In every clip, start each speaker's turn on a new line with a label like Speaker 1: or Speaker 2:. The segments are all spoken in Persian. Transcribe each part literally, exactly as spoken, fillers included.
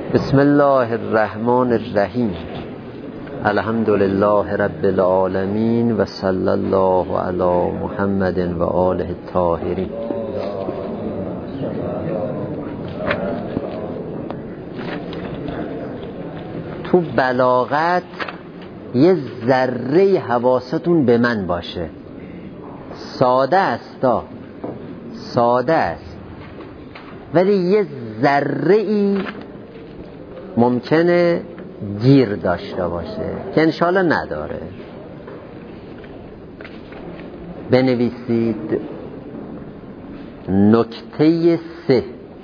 Speaker 1: بسم الله الرحمن الرحیم. الحمد لله رب العالمین و صلی الله علی محمد و آله الطاهرین. تو بلاغت یه ذره حواستون به من باشه. ساده است، ساده است، ولی یه ذره ای ممکنه گیر داشته باشه که انشالله نداره. بنویسید نکته سه.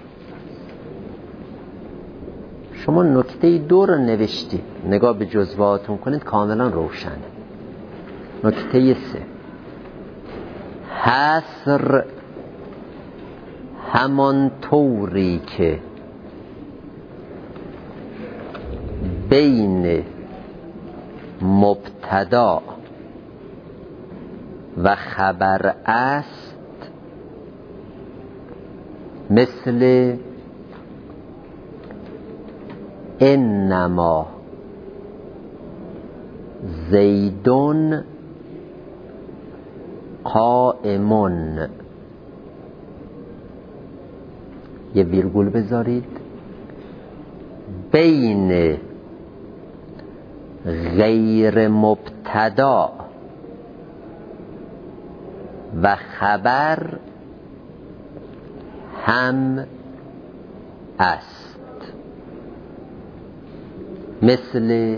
Speaker 1: شما نکته دو رو نوشتید، نگاه به جزواتون کنید کاملا روشن. نکته سه، حصر همان طوری که بین مبتدا و خبر است، مثل انما زیدون قائمون. یه ویرگول بذارید بین غیر مبتدا و خبر هم است، مثل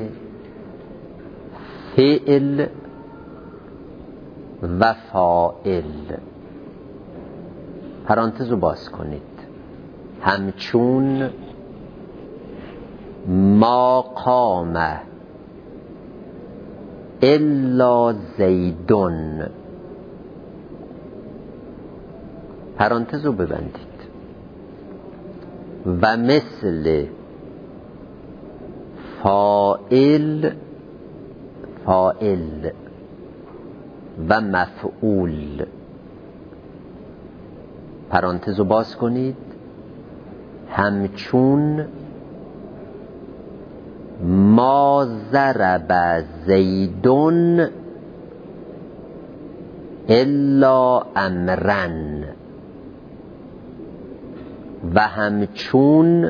Speaker 1: فعل و فاعل. پرانتز رو باز کنید. همچون ما قام الا زیدون. پرانتز رو ببندید. و مثل فاعل فاعل و مفعول. پرانتز رو باز کنید. همچون ما ضرب زیدون الا امرن. و همچون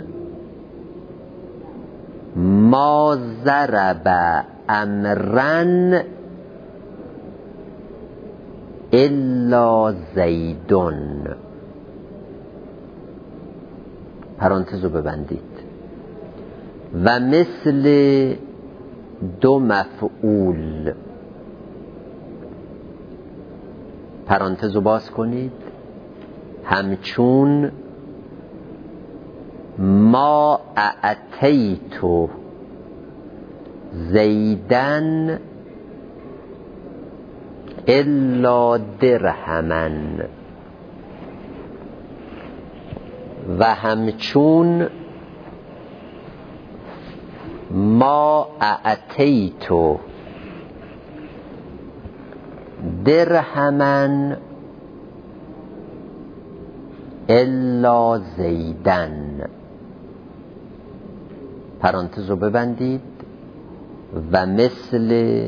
Speaker 1: ما ضرب امرن الا زیدون. پرانتز رو ببندید. و مثل دو مفعول. پرانتز رو باز کنید. همچون ما اعطیت زیدن الا درهمن. و همچون ما اعطیت درهمن الا زیدن. پرانتز رو ببندید. و مثل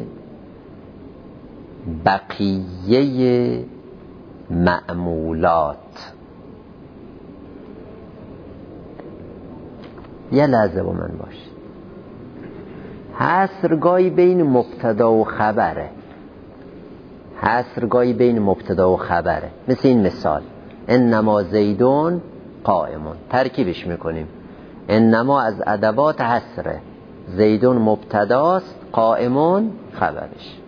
Speaker 1: بقیه معمولات. یه لحظه با من باشید. حصرگاهی بین مبتدا و خبره. حصرگاهی بین مبتدا و خبره. مثل این مثال انما زیدون قائمون. ترکیبش میکنیم. انما از ادوات حصره. زیدون مبتداست، قائمون خبرش.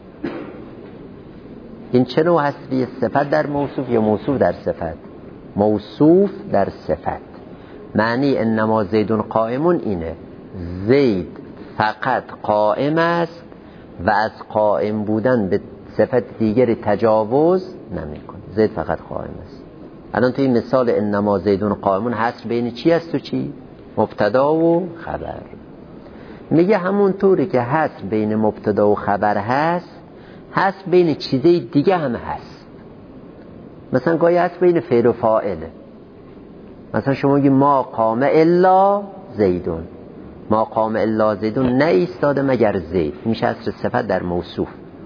Speaker 1: این چه نوع حذفی؟ صفت در موصوف یا موصوف در صفت؟ موصوف در صفت. معنی انما زیدون قائمون اینه: زید فقط قائم است و از قائم بودن به صفت دیگری تجاوز نمی‌کنه. زید فقط قائم است. الان توی مثال انما زیدون قائمون حصر بین چی است و چی؟ مبتدا و خبر. میگه همون طوری که حصر بین مبتدا و خبر هست، حصر بین چیزای دیگه هم هست. مثلا گاهی حصر بین فعل و فاعله. مثلا شما میگی ما قام الا زیدون، ما قام الا زیدون، نه ایستاده مگر زید، میشه حصر صفت در موصوف.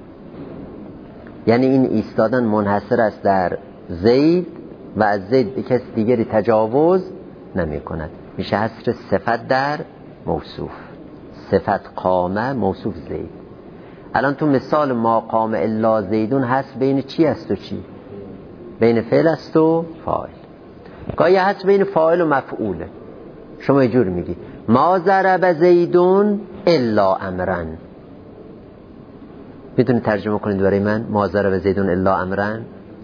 Speaker 1: یعنی این ایستادن منحصر است در زید و از زید به کسی دیگری تجاوز نمی کند، میشه حصر صفت در موصوف. صفت قامه، موصوف زید. الان تو مثال ما قام الا زیدون هست بین چی است و چی؟ بین فعل است و فاعل. گاهی هست بین فاعل و مفعوله. شما یه جور میگی ما ضرب زیدون الا امرن، میتونی ترجمه کنید برای من ما ضرب زیدون الا امرن؟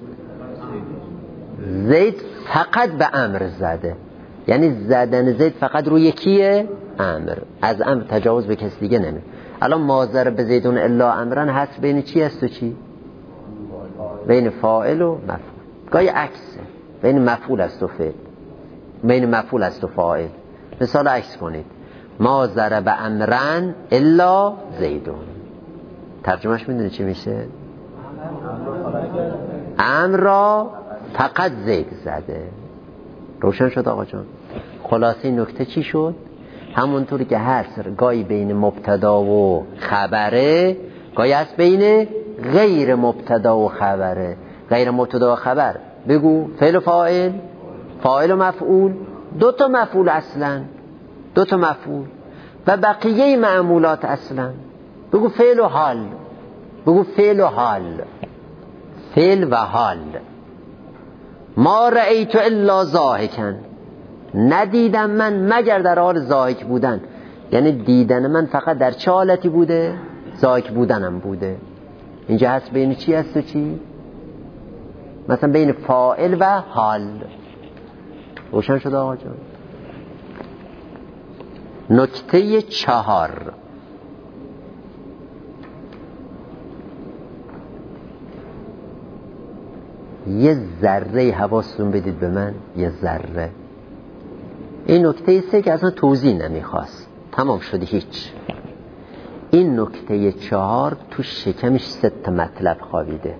Speaker 1: زید فقط به امر زده، یعنی زدن زید فقط روی کیه؟ امر. از امر تجاوز به کسی دیگه نمی. الان ما ضرب زیدون الا امرن هست بین چی است و چی؟ بین فاعل و مفعول. گاهی عکسه، بین مفعول است و فعل، بین مفعول است و فاعل. مثال عکس کنید ما ضرب امرن الا زیدون، ترجمهش میدونی چی میشه؟ امر را فقط زید زده. روشن شد آقا جان؟ خلاصه نکته چی شد؟ همونطوری که حصر گاهی بین مبتدا و خبره، گاهی هست بین غیر مبتدا و خبره. غیر مبتدا و خبر بگو فعل و فاعل، فاعل و مفعول، دو تا مفعول اصلا، دو تا مفعول و بقیه معمولات اصلا. بگو فعل و حال، بگو فعل و حال، فعل و حال. ما رأیت الا ضاحکا، ندیدم من مگر در حال ضاحک بودن. یعنی دیدن من فقط در چه حالتی بوده؟ ضاحک بودنم بوده. اینجا هست بین چی هست و چی؟ مثلا بین فاعل و حال. روشن شد آقا جان؟ نکته چهار، یه ذره حواستون بدید به من، یه ذره. این نکته سه که اصلا توضیح نمیخواست، تمام شده هیچ. این نکته چهار تو شکمش سه تا مطلب خوابیده،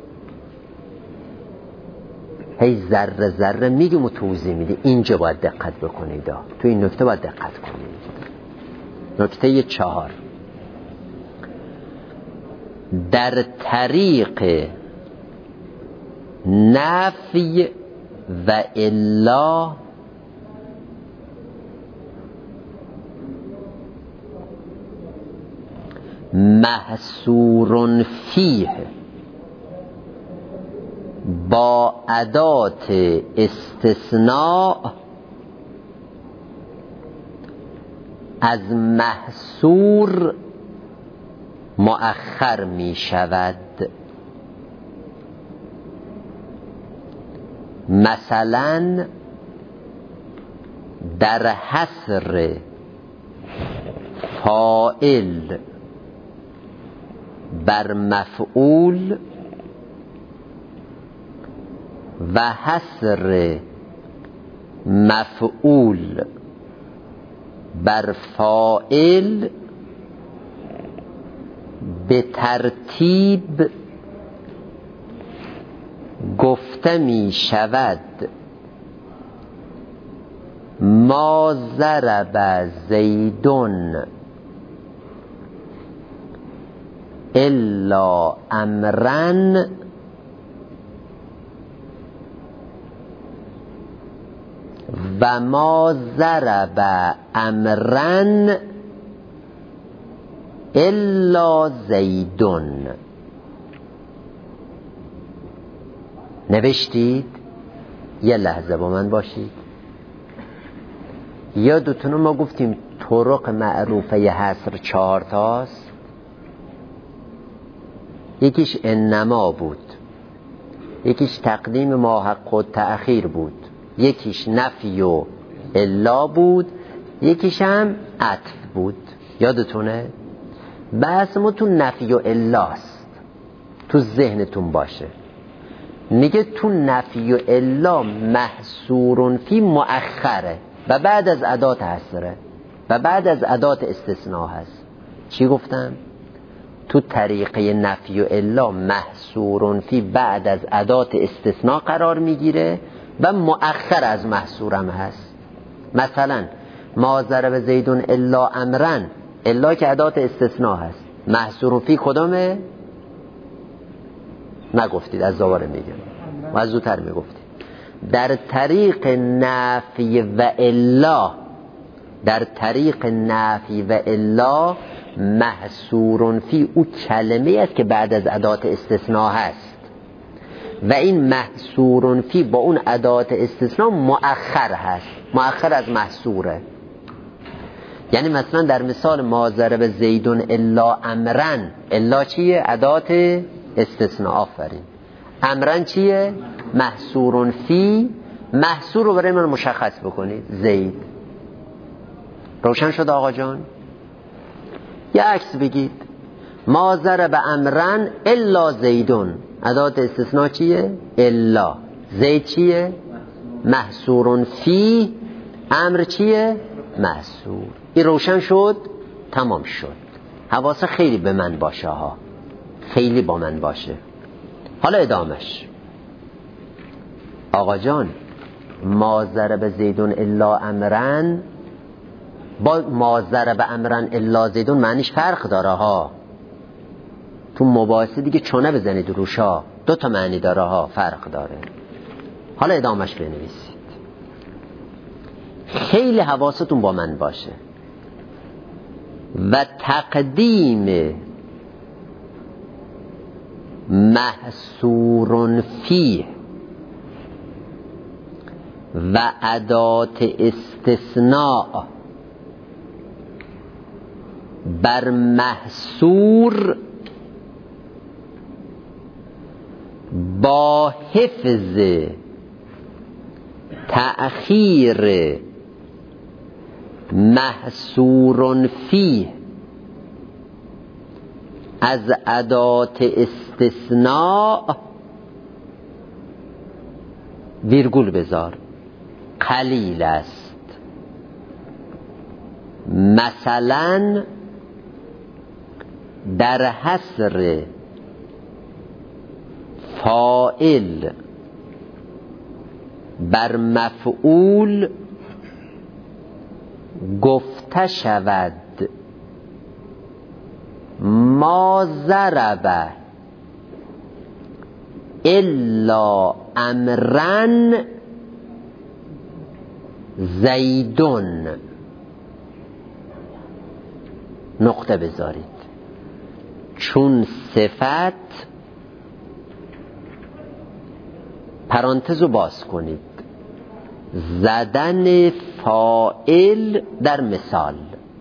Speaker 1: هی ذره ذره میگیم و توضیح میدی. اینجا باید دقت بکنید، تو این نکته باید دقت کنید. نکته چهار، در طریق نفی و الا محصور فیه با ادات استثناء از محصور مؤخر می شود. مثلا در حصر فاعل بر مفعول و حصر مفعول بر فاعل به ترتیب گفته می شود ما ضرب زیدون الا امرن و ما ضرب امرن الا زیدون. نوشتید؟ یه لحظه با من باشید. یادتونه ما گفتیم طرق معروفه ی حصر چهار تاست. یکیش انما بود، یکیش تقدیم ما حق و تأخیر بود، یکیش نفی و الا بود، یکیش هم عطف بود. یادتونه؟ بحث ما تو نفی و الاست، تو ذهنتون باشه. میگه تو نفی و الا محصور فی مؤخره و بعد از ادات حصره و بعد از ادات استثناء هست. چی گفتم؟ تو طریقه نفی و الا محصور فی بعد از ادات استثناء قرار میگیره و مؤخر از محصورم هست. مثلا ما ضرب زیدون الا امرن، الا که ادات استثناء هست، محصور فی کدامه؟ نگفتید، از دوباره میگم و از زودتر میگفتید. در طریق نفی و الا، در طریق نفی و الا محصور فی او کلمه است که بعد از ادات استثناء هست و این محصور فی با اون ادات استثناء مؤخر هست، مؤخر از محصوره. یعنی مثلا در مثال ما ضرب زیدون الا امرن، الا چیه؟ ادات استثناء. آفرین. امرن چیه؟ محصور فی. محصور رو برای من مشخص بکنید، زید. روشن شد آقا جان؟ یا عکس بگید، ما ضرب امرن الا زیدون، ادات استثناء چیه؟ الا. زید چیه؟ محصور فی. امر چیه؟ محصور. این روشن شد؟ تمام شد. حواس خیلی به من باشه ها، خیلی با من باشه. حالا ادامش. آقا جان ما ضرب زیدون الا امرن با ما ضرب امرن الا زیدون معنیش فرق داره ها. تو مباحثه دیگه چونه بزنید روشا، دو تا معنی داره ها، فرق داره. حالا ادامش بنویسید. خیلی حواستون با من باشه. و تقدیم محصور فیه و ادات استثناء بر محصور با حفظ تأخیر محصور فیه از ادات استثناء ویرگول بذار قلیل است. مثلا در حصر فاعل بر مفعول گفته شود ما ضرب الا امرن زیدون. نقطه بذارید، چون صفت پرانتز رو باز کنید، زدن فاعل در مثال،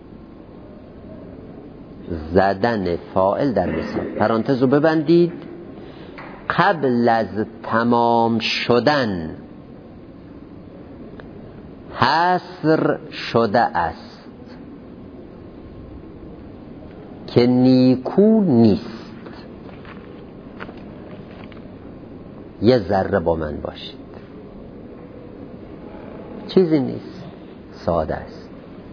Speaker 1: زدن فاعل در مثال، پرانتز رو ببندید، قبل از تمام شدن حصر شده است که نیکو نیست. یه ذره با من باشید، چیزی نیست، ساده است.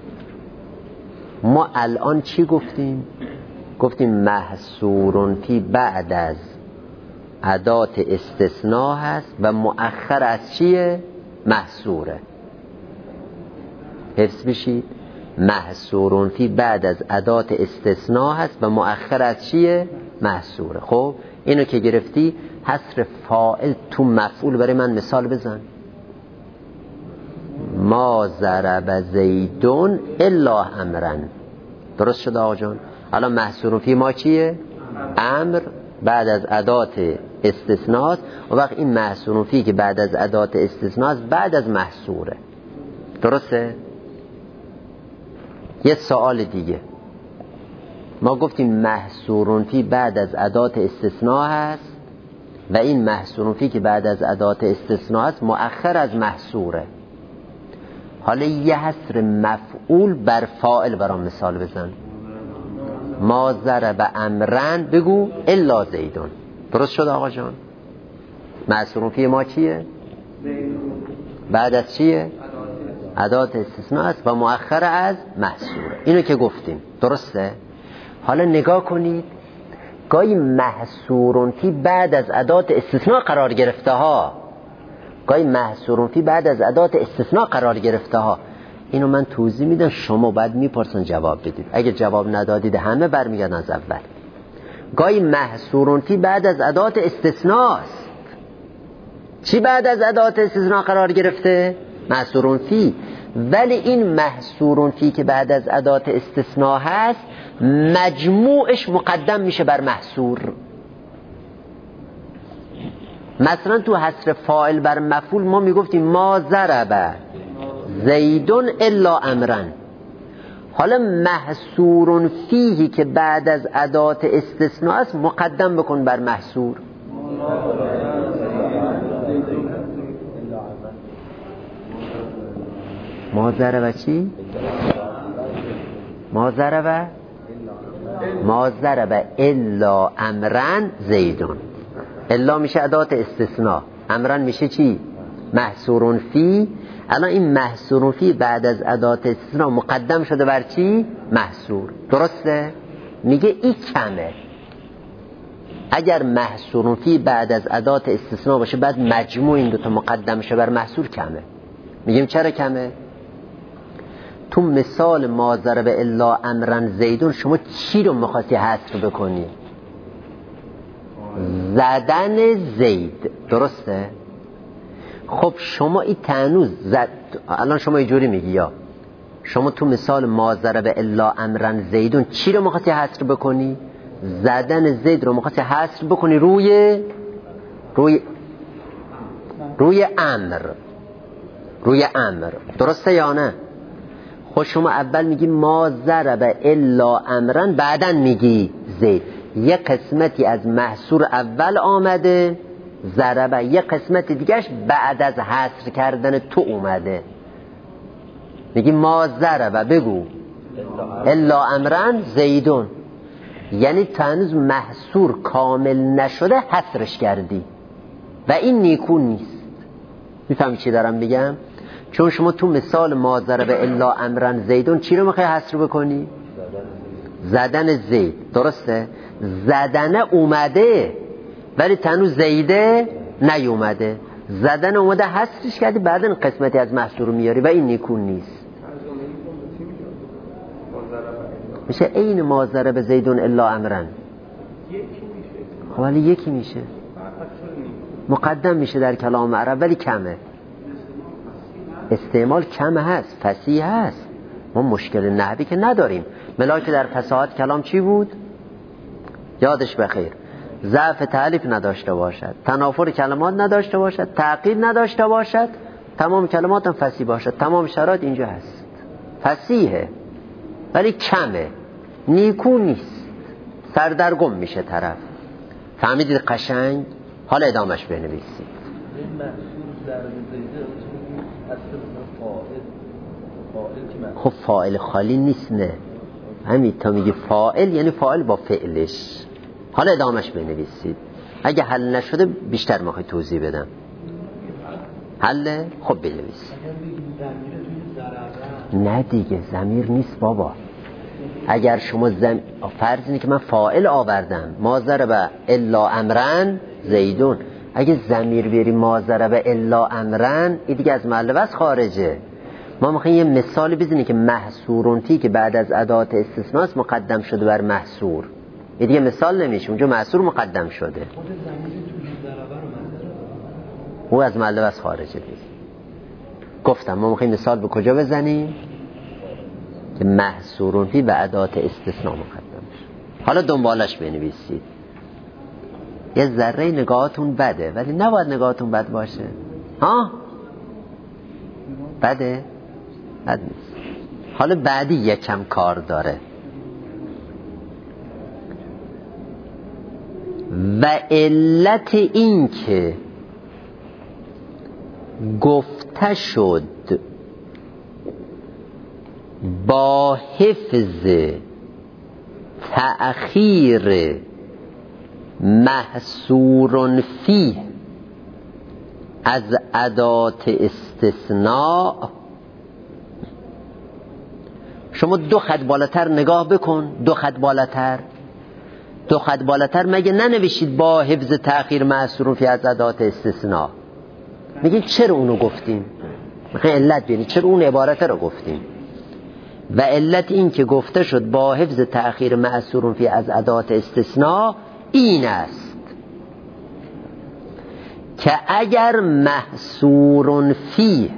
Speaker 1: ما الان چی گفتیم؟ گفتیم محصور فی بعد از ادات استثناء هست و مؤخر از چیه؟ محصوره. حفظ بشید، محصور فی بعد از ادات استثناء هست و مؤخر از چیه؟ محصوره. خب اینو که گرفتی، حصر فاعل تو مفعول برای من مثال بزن. ما ضرب زیدون الا امرن. درست شد آقا جان؟ الان محصور فی ما چیه؟ امر بعد از ادات استثناء و وقت این محصور فی که بعد از ادات استثناء بعد از محصوره. درسته؟ یه سوال دیگه، ما گفتیم محصور فی بعد از ادات استثناء هست و این محصور فی که بعد از ادات استثناء هست مؤخر از محصوره. حالا یه حصر مفعول بر فاعل برام مثال بزن. ما ضرب امرن بگو الا زیدون. درست شد آقا جان؟ محصور فی ما چیه؟ بعد از چیه؟ ادات استثناء است و مؤخر از محصوره. اینو که گفتیم، درسته؟ حالا نگاه کنید، گاهی محصور فی بعد از ادات استثناء قرار گرفته ها، گاهی محصور فی بعد از ادات استثناء قرار گرفته ها. اینو من توضیح میدم، شما باید میپرسن جواب بدید. اگه جواب ندادید همه برمیگردن از اول. گاهی محصورون فی بعد از ادات استثناست. چی بعد از ادات استثناء قرار گرفته؟ محصورون فی. ولی این محصورون فی که بعد از ادات استثناء هست مجموعش مقدم میشه بر محصور. مثلا تو حصر فاعل بر مفعول ما میگفتیم ما ضرب زیدون الا امرن. حالا محصورون فیهی که بعد از ادات استثناء است مقدم بکن بر محصور. ما ضرب چی؟ ما ضرب ما ضرب الا امرن زیدون. الا میشه ادات استثناء، امرن میشه چی؟ محصورون فی. الان این محصورون فی بعد از ادات استثناء مقدم شده بر چی؟ محصور. درسته؟ میگه این کمه. اگر محصورون فی بعد از ادات استثناء باشه بعد مجموع این دوتا مقدم شه بر محصور کمه. میگیم چرا کمه؟ تو مثال ما ضرب الا امرن زیدون شما چی رو میخواستی حصر بکنی؟ زدن زید. درسته؟ خب شما این تنوز زد... الان شما اینجوری میگی یا شما تو مثال ما ضرب الا امرن زیدون چی رو میخواستی حصر بکنی؟ زدن زید رو میخواستی حصر بکنی روی روی روی امر روی امر. درسته یا نه؟ خب شما اول میگی ما ضرب الا امرن، بعدن میگی زید. یه قسمتی از محصور اول آمده ضربه، یه قسمت دیگهش بعد از حصر کردن تو اومده. میگی ما ضربه بگو الا امرن زیدون، یعنی تنز محصور کامل نشده حصرش کردی و این نیکو نیست. میفهمی چی دارم بگم؟ چون شما تو مثال ما ضربه الا امرن زیدون چی رو میخوای حصر بکنی؟ زدن زید. درسته؟ زدن اومده ولی تنو زیده نیومده. زدن اومده حصرش کردی بعدن قسمتی از محصور رو میاری و این نیکون نیست. میشه این ما ضرب زیدون الا امرن. خب ولی یکی میشه مقدم میشه در کلام عرب ولی کمه. استعمال کم هست، فصیح هست. ما مشکل نحوی که نداریم. ملاک در فصاحت کلام چی بود؟ یادش بخیر. ضعف تعلیف نداشته باشد، تنافر کلمات نداشته باشد، تعقید نداشته باشد، تمام کلمات هم فصیح باشد. تمام شرایط اینجا هست. فصیحه ولی کمه، نیکو نیست، سردرگم میشه طرف. فهمیدید قشنگ؟ حالا ادامش بنویسید. خب فاعل خالی نیست. نه همین تا میگه فاعل یعنی فاعل با فعلش. حالا ادامش بنویسید. اگه حل نشده بیشتر میخوای توضیح بدم. حل؟ خب بنویسید. نه دیگه ضمیر نیست بابا. اگر شما زم... فرض اینه که من فاعل آوردم ما ضرب الا امرن زیدون، اگه ضمیر بیاری ما ضرب الا امرن این دیگه از محل وصل خارجه. ما میخوایم یه مثالی بزنیم که محصورون فی که بعد از ادات استثناء مقدم شده بر محصور. این دیگه مثال نمیشه، اونجا محصور مقدم شده، او از محل وصل خارجه دیگه. گفتم ما میخوایم مثال به کجا بزنیم که محصورون فی به ادات استثناء مقدم شده. حالا دنبالش بنویسید. یه ذره نگاهاتون بده ولی نباید نگاهاتون بد باشه. ها؟ بده؟ بد نیست. حالا بعدی یکم کار داره. و علت این که گفته شد با حفظ تأخیر محصور فیه از ادات استثناء. شما دو خط بالاتر نگاه بکن، دو خط بالاتر دو خط بالاتر مگه ننوشید با حفظ تأخیر محصور فیه از ادات استثناء؟ میگید چرا اونو گفتیم؟ میخوای علت بیانی چرا اون عبارت رو گفتیم. و علت این که گفته شد با حفظ تأخیر مأثور فی از ادات استثناء این است که اگر محصور فی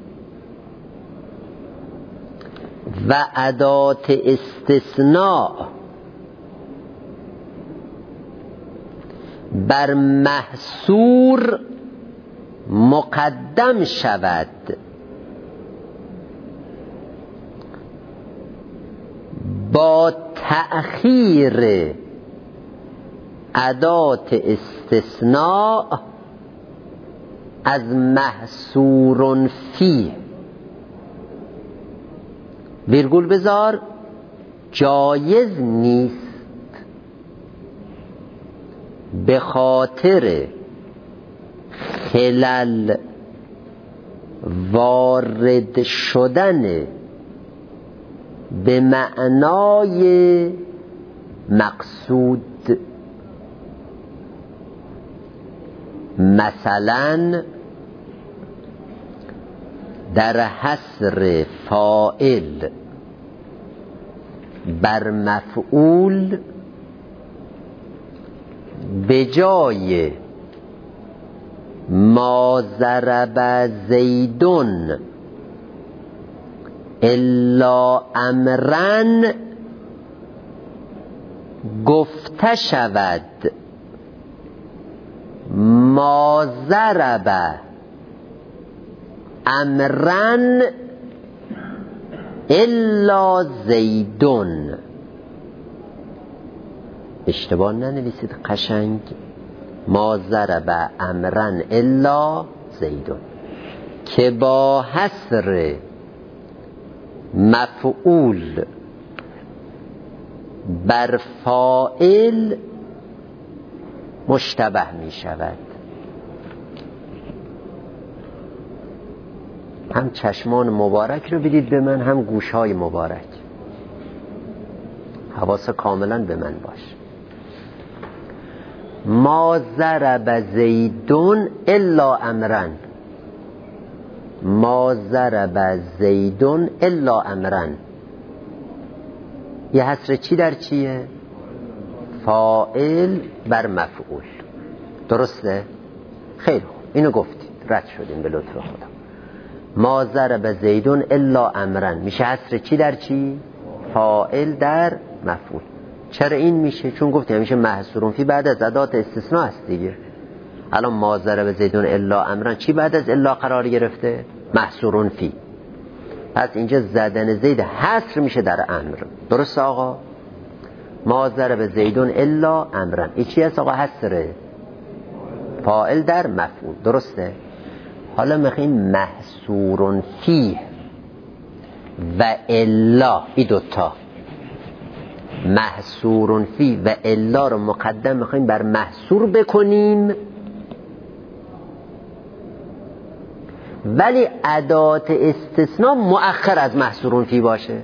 Speaker 1: و ادات استثناء بر محصور مقدم شود با تأخیر ادات استثناء از محصور فی، ویرگول بذار، جایز نیست به خاطر خلل وارد شدن به معنای مقصود. مثلا در حصر فاعل بر مفعول به جای ما ضرب زیدون الا امرن گفته شود ما ضرب امرن الا زیدون. اشتباه ننویسید، قشنگ ما ضرب امرن الا زیدون که با حصر مفعول بر فاعل مشتبه می شود. هم چشمان مبارک رو بدید به من، هم گوشهای مبارک، حواس کاملا به من باش. ما ضرب زیدون الا امرن، ما ضرب زیدون الا امرن، یه حصر چی در چیه؟ فاعل بر مفعول. درسته؟ خیلی خوب، اینو گفتید، رد شدیم به لطف خدا. ما ضرب زیدون الا امرن میشه حصر چی در چی؟ فاعل در مفعول. چرا این میشه؟ چون گفتیم میشه محصورون فی بعد از ادات استثناء است دیگه. الان ما ضرب زیدون الا امرن چی بعد از الا قرار گرفته؟ محصورون فی. پس اینجا زدن زید حصر میشه در امر. درست آقا؟ ما ضرب زیدون الا امرن این چی هست آقا؟ حصره، فاعل در مفعول. درسته؟ حالا میخواییم محصورون فی و الا، این دوتا محصورون فی و الا رو مقدم میخواییم بر محصور بکنیم، ولی ادات استثناء مؤخر از محصورون فی باشه.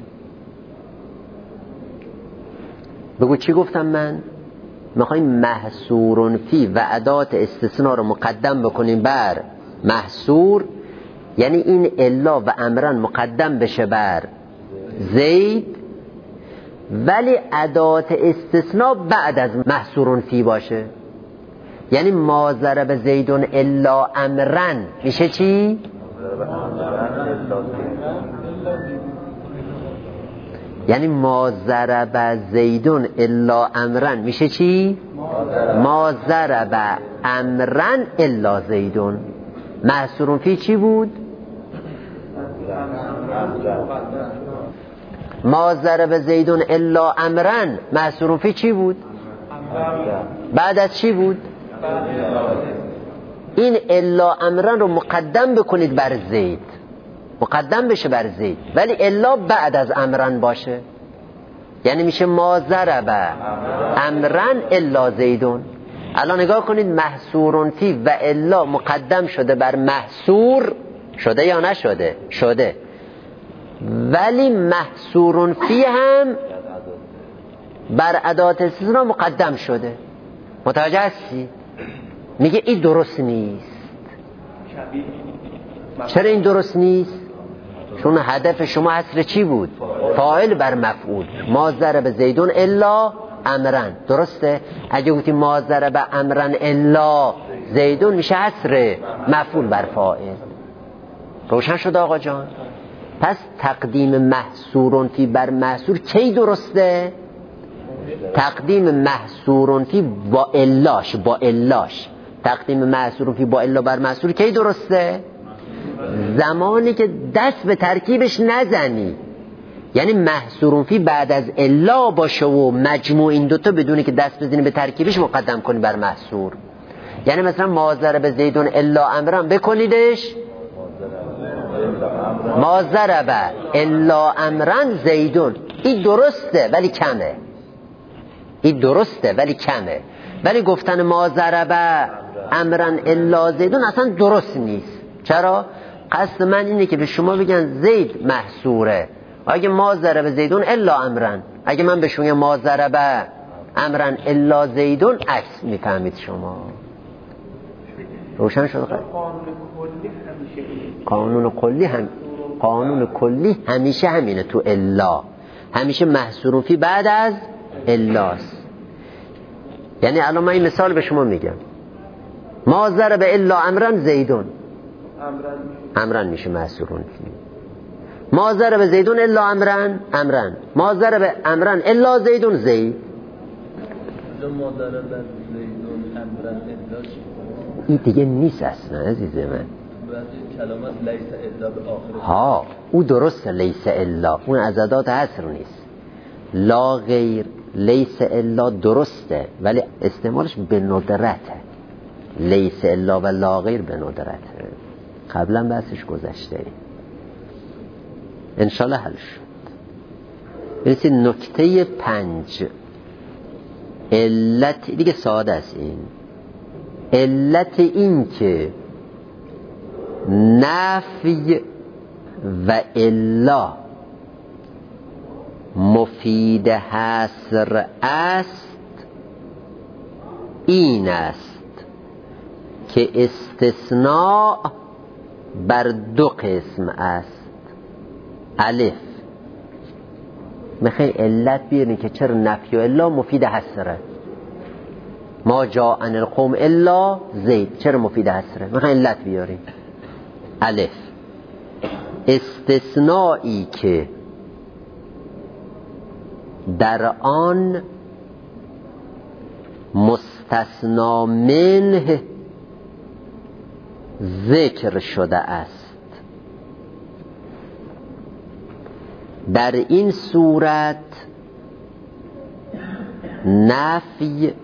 Speaker 1: بگو چی گفتم من؟ میخواییم محصورون فی و ادات استثناء رو مقدم بکنیم بر محصور، یعنی این الا و امرن مقدم بشه بر زید، ولی ادات استثناء بعد از محصورون فی باشه. یعنی ما ضرب زیدون الا امرن میشه چی؟ یعنی ما ضرب زیدون الا امرن میشه چی؟ ما ضرب امرن الا زیدون. محصورون فی چی بود؟ ما ضرب زیدون الا امرن محصورون فی چی بود؟ بعد از چی بود؟ این الا امرن رو مقدم بکنید بر زید، مقدم بشه بر زید، ولی الا بعد از امرن باشه، یعنی میشه ما ضرب امرن الا زیدون. الان نگاه کنید، محصورون فی و الا مقدم شده بر محصور، شده یا نشده؟ شده. ولی محصورون فی هم بر ادات استثناء مقدم شده. متوجه هستی؟ میگه این درست نیست. چرا این درست نیست؟ چون هدف شما اصل چی بود؟ فاعل بر مفعول. ما ضرب زیدون الا امرن، درسته؟ اگه گفتیم ما ضرب امرن الا زیدون میشه اصر مفعول بر فاعل. روشن شد آقا جان؟ پس تقدیم محصورون فی بر محصور کی درسته؟ تقدیم محصورون فی با الاش با الاش تقدیم محصورون فی با الا بر محصور کی درسته؟ زمانی که دست به ترکیبش نزنی، یعنی محصورون فی بعد از الا باشه و مجموع این دوتا بدونی که دست بزنی به ترکیبش مقدم کنی بر محصور. یعنی مثلا ما ضرب زیدون الا امرن بکنیدش ما ضرب الا امرن زیدون، این درسته ولی کمه، این درسته ولی کمه. ولی گفتن ما ضرب امرن الا زیدون اصلا درست نیست. چرا؟ قصد من اینه که به شما بگن زید محصوره. اگه ما ضرب زیدون الا امرن، اگه من به شما بگم ما ضرب امرن الا زیدون، عکس میفهمید شما. روشن شد؟ قانون کلی هم قانون کلی همیشه همینه. تو الا همیشه محصور فی بعد از الاست. یعنی الان من این مثال به شما میگم، ما ضرب الا امرن زیدون، امرن میشه محصورون فی. ما ضرب زیدون الا امرن امرن، ما ضرب امرن الا زیدون زید.
Speaker 2: ما ضرب زیدون امرن الا
Speaker 1: این دیگه نیست اصلا عزیز من.
Speaker 2: کلمات لیس الا به آخر
Speaker 1: ها او درسته، لیس الا اون از ادات حصر نیست. لا غیر لیس الا درسته ولی استعمالش به ندرته. لیس الا و لا غیر به ندرته. قبلا بحثش گذشته، انشالله حل شد. برسید نکته پنج، علت دیگه ساده است. این علت این که نفی و الا مفید حصر است این است که استثناء بر دو قسم است. الف میخوای علت بیارین که چرا نفی و الا مفید حصره. ما جاء ان القوم الا زید، چرا مفید حصره؟ میخوای علت بیارین. الف استثنایی که در آن مستثنا منه ذکر شده است، در این صورت نفی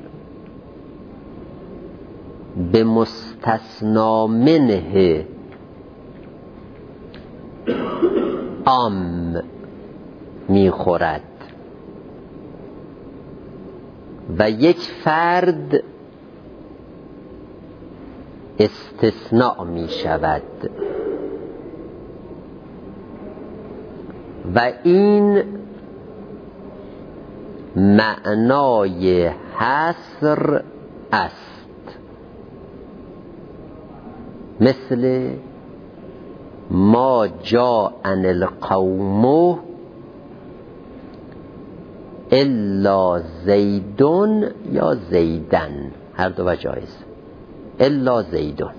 Speaker 1: به مستثنا منه عام میخورد و یک فرد استثناء می شود و این معنای حصر است. مثل ما جاء القوم الا زیدون یا زیدن، هر دو جایز. الا زیدون.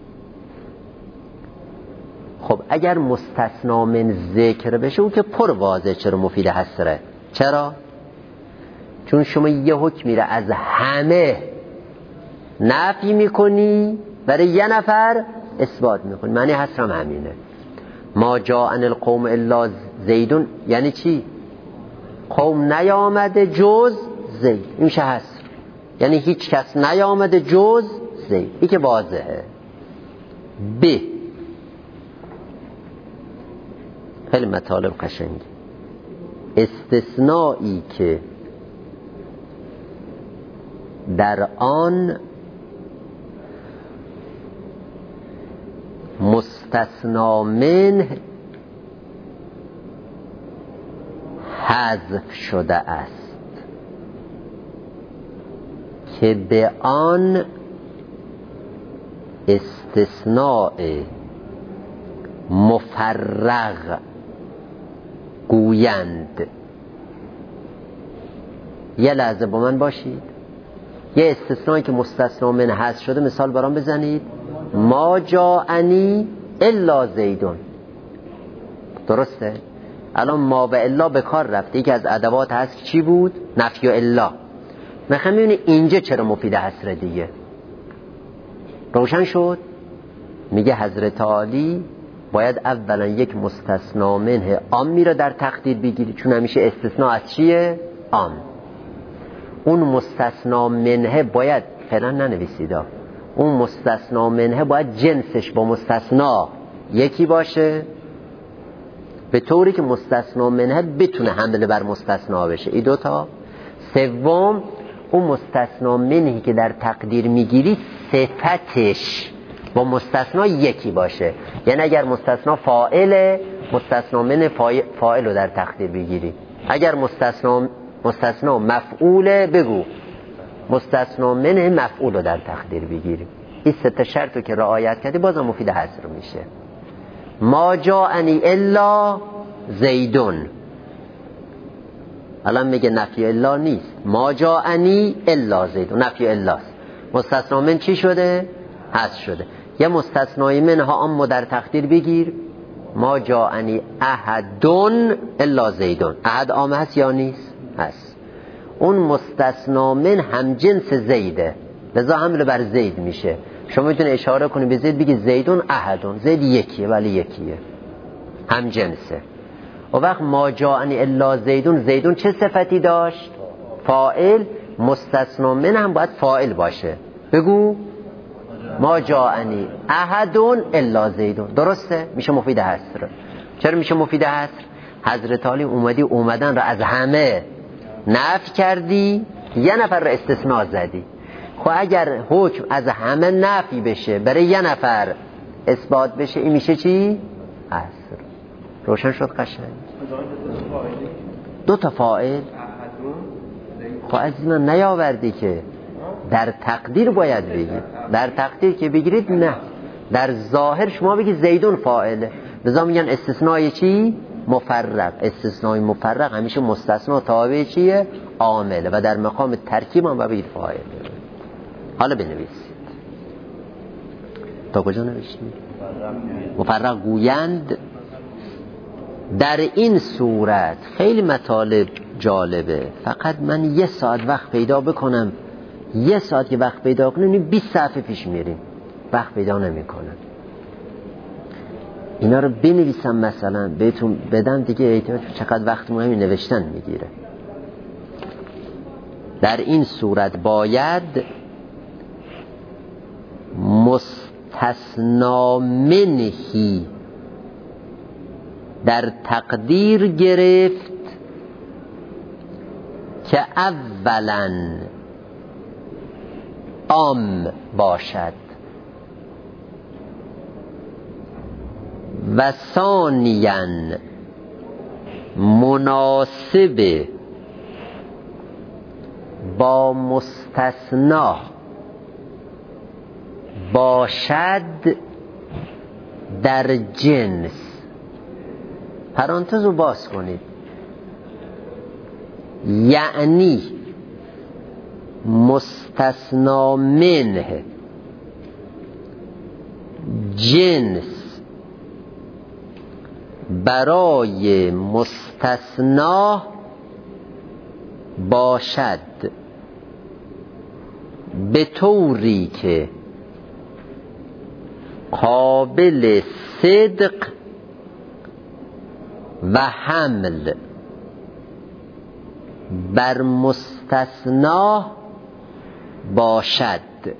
Speaker 1: خب اگر مستثنا من ذکر بشه اون که پر واضح چرا مفید حصره. چرا؟ چون شما یه حکمی را از همه نفی میکنی برای یه نفر اثبات میکنی. معنی حصرم همینه. ما جاء القوم الا زیدون یعنی چی؟ قوم نیامده جز زید، این میشه حصر. یعنی هیچ کس نیامده جز زید، این که واضحه. ب خیلی مطالب قشنگی. استثنایی که در آن مستثنا منه حذف شده است که به آن استثناء مفرغ گویند. یه لحظه با من باشید، یه استثنایی که مستثنا من حذف شده مثال برام بزنید. ما جاءنی الا زیدون. درسته؟ الان ما و الا به کار رفته، یکی از ادوات هست چی بود؟ نفی و الا. میخوام ببینید اینجا چرا مفید حصر دیگه. روشن شد؟ میگه حضرت عالی باید اولا یک مستثنا منه عامی را در تقدیر بگیری، چون همیشه استثناء از چیه؟ عام. اون مستثنا منه باید فعلا ننویسیدا، اون مستثنا منه باید جنسش با مستثنا یکی باشه، به طوری که مستثنا منه بتونه حمله بر مستثنا بشه. این دوتا. سوم، اون مستثنا منهی که در تقدیر میگیری صفتش با مستثنا یکی باشه. یعنی اگر مستثنا فاعله، مستثنا من فاعل رو در تقدیر بگیری. اگر مستثنا مستثنا مفعوله، بگو مستثنا من مفعول رو در تقدیر بگیری. این سه تا شرط رو که رعایت کردی بازم مفید حصر میشه. ما جاءنی الا زیدون. الان میگه نفی الا نیست، ما جاءنی الا زیدون، نفی الاست. مستثنا من چی شده؟ حذف شده. یه مستثنای من ها اما در تقدیر بگیر. ما جاءنی احدون الا زیدون. احد عام هست یا نیست؟ هست. اون مستثنا من هم جنس زیده، لذا حمله بر زید میشه. شما میتونه اشاره کنی به زید، بگی زیدون احدون، زید یکیه ولی یکیه، هم جنسه. و وقت ما جاءنی الا زیدون، زیدون چه صفتی داشت؟ فاعل. مستثنا من هم باید فاعل باشه. بگو ما جاءنی احدون الا زیدون. درسته؟ میشه مفید حصر. چرا میشه مفید حصر؟ حضرت علی اومدی اومدن را از همه نفی کردی، یه نفر را استثناء زدی. خب اگر حکم از همه نفی بشه برای یه نفر اثبات بشه، این میشه چی؟ حصر. روشن شد قشنگ؟ دو تا فاعل. خب عزیز من نیاوردی که در تقدیر باید بگید. در تقدیر که بگیرید نه، در ظاهر شما بگید زیدون فاعله، لذا میگن استثنای چی؟ مفرق. استثنای مفرق همیشه مستثنا تابع چیه؟ عامله و در مقام ترکیب هم بگید فاعله. حالا بنویسید تا کجا نوشتید؟ مفرق گویند. در این صورت خیلی مطالب جالبه، فقط من یه ساعت وقت پیدا بکنم، یه ساعت که وقت پیدا کنیم بیست صفحه پیش میریم، وقت پیدا نمی کنم. اینا رو بنویسم مثلا بهتون بدم دیگه، احتمال چقدر وقت مهمی نوشتن میگیره. در این صورت باید مستثنا منهی در تقدیر گرفت که اولا عام باشد و ثانیاً مناسب با مستثنا باشد در جنس. پرانتز رو باز کنید. یعنی مستثنا منه جنس برای مستثنا باشد به طوری که قابل صدق و حمل بر مستثنا باشد.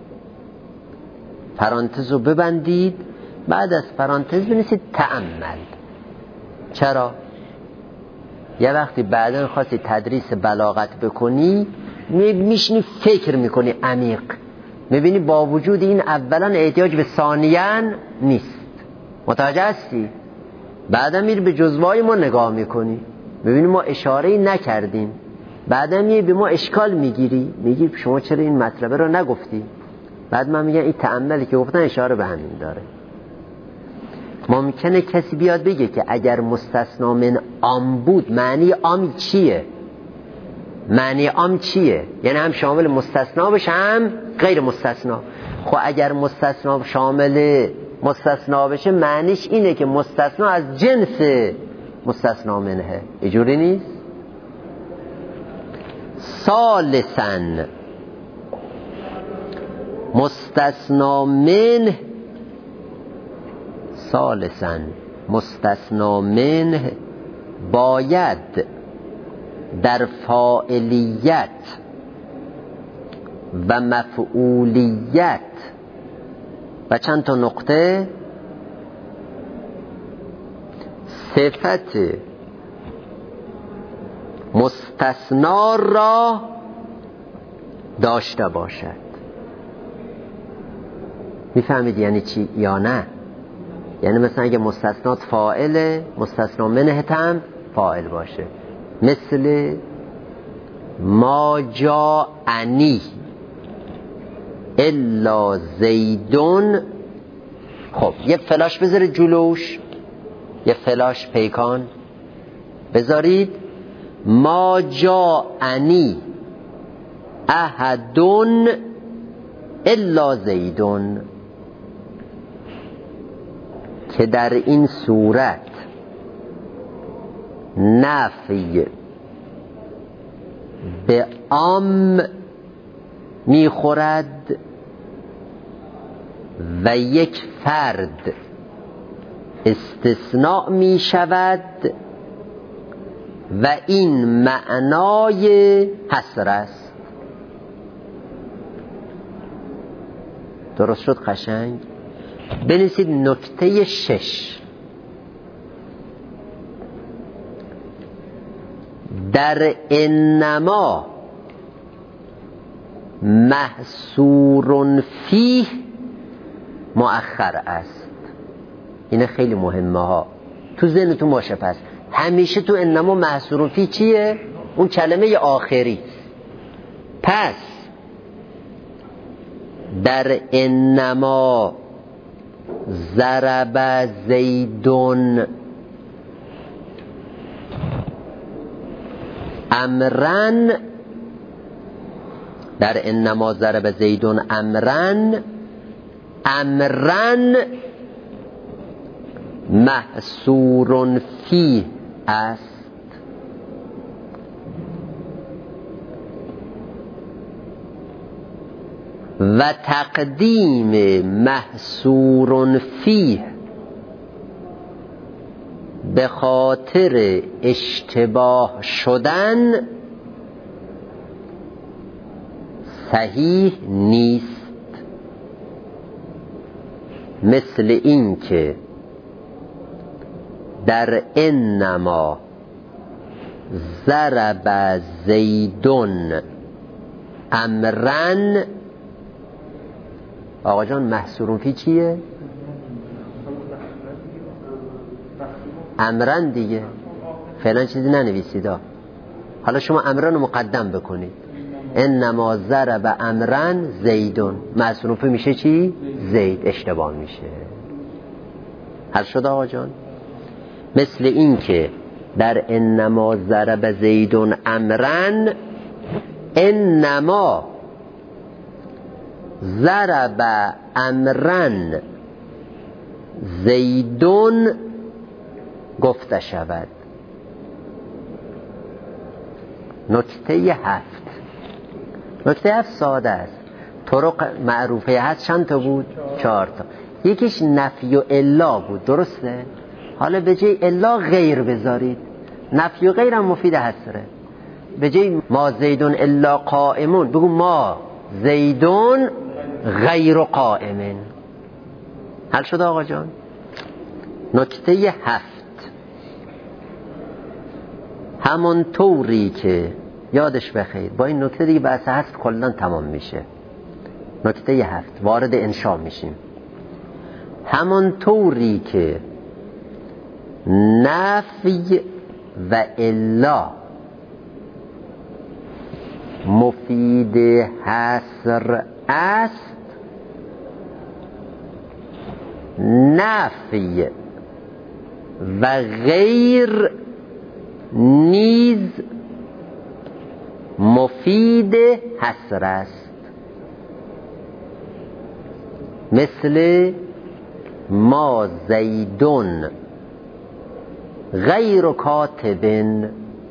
Speaker 1: پرانتز رو ببندید، بعد از پرانتز بنویسید تأمل. چرا؟ یه وقتی بعداً خواستی تدریس بلاغت بکنی میشنی فکر میکنی عمیق، میبینی با وجود این اولا احتیاج به ثانیاً نیست. متوجه هستی؟ بعدا میری به جزوهای ما نگاه میکنی، میبینی ما اشاره‌ای نکردیم، بعدا میری به ما اشکال میگیری، میگی شما چرا این مطلبه رو نگفتی؟ بعد من میگم این تأملی که گفتن اشاره به همین داره. ممکنه کسی بیاد بگه که اگر مستثنا من عام بود معنی عام چیه؟ معنی عام چیه؟ یعنی هم شامل مستثنا بشه هم غیر مستثنا. خب اگر مستثنا شامل مستثنا بشه معنیش اینه که مستثنا از جنس مستثنا منه. اینجوری نیست؟ ثالثاً مستثنا منه ثالثاً مستثنا منه باید در فاعلیت و مفعولیت و چند تا نقطه صفت مستثنا را داشته باشد. میفهمید یعنی چی یا نه؟ یعنی مثلا اگه مستثنات فاعله، مستثنا منه هم فاعل باشه. مثل ما جاءنی الا زیدون. خب یه فلاش بذارید جلوش، یه فلاش پیکان بذارید. ما جاءنی احدون الا زیدون، که در این صورت نفی به عام میخورد و یک فرد استثناء می شود و این معنای حصر است. درست شد قشنگ؟ بنویسید نکته شش. در انما محصور فیه مؤخر است. این خیلی مهمه ها، تو ذهنتون باشه. پس همیشه تو انما محصور فیه چیه؟ اون کلمه آخری. پس در انما ضرب زیدون امرن، در انما ضرب زیدون امرن، امرن محصور فیه است. و تقدیم محصور فیه به خاطر اشتباه شدن صحیح نیست. مثل این که در انما ضرب زیدون امرن، آقا جان محصور فی چیه؟ امرن دیگه، فعلا چیزی ننویسید. حالا شما امرن رو مقدم بکنید. انما ضرب امرن زیدون، محصور فی میشه چی؟ زید. اشتباه میشه. حل شد آقا جان؟ مثل این که در انما ضرب زیدون امرن، انما ضرب امرن زیدون گفته شود. نکته هفت. نکته هفت ساده است. طرق معروفه هست چند تا بود؟ چهار تا. یکیش نفی و الا بود، درسته؟ حالا به جای الا غیر بذارید. نفی و غیر هم مفید حسره. به جای ما زیدون الا قائمون بگو ما زیدون غیر قائمن. حل شد آقا جان؟ نکته هفت، همون طوری که یادش بخیر، با این نکته دیگه بحث هست کلن تمام میشه. نکته هفت وارد انشا میشیم. همون طوری که نفی و الا مفید حصر است، نفی و غیر نیز مفید حصر است، مثل ما زیدون غیر کاتبن.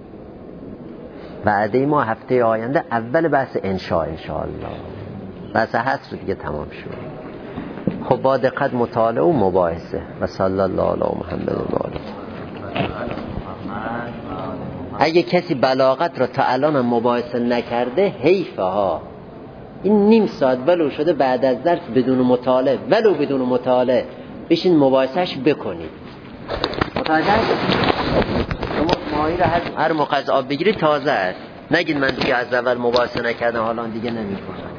Speaker 1: وعده ما هفته آینده اول بحث انشاء انشاءالله، بحث حصر دیگه تمام شد. خب با دقت مطالعه و مباحثه. و صلی الله علی محمد و آله. اگه کسی بلاغت رو تا الان مباحثه نکرده حیفه ها. این نیم ساعت ولو شده بعد از درس بدون مطالعه، ولو بدون مطالعه بشین مباحثهش بکنید. متوجه شما ماهی رو هر, هر موقع از آب بگیرید تازه است. نگید من دیگه از اول مباحثه نکردم حالا دیگه نمیکنم.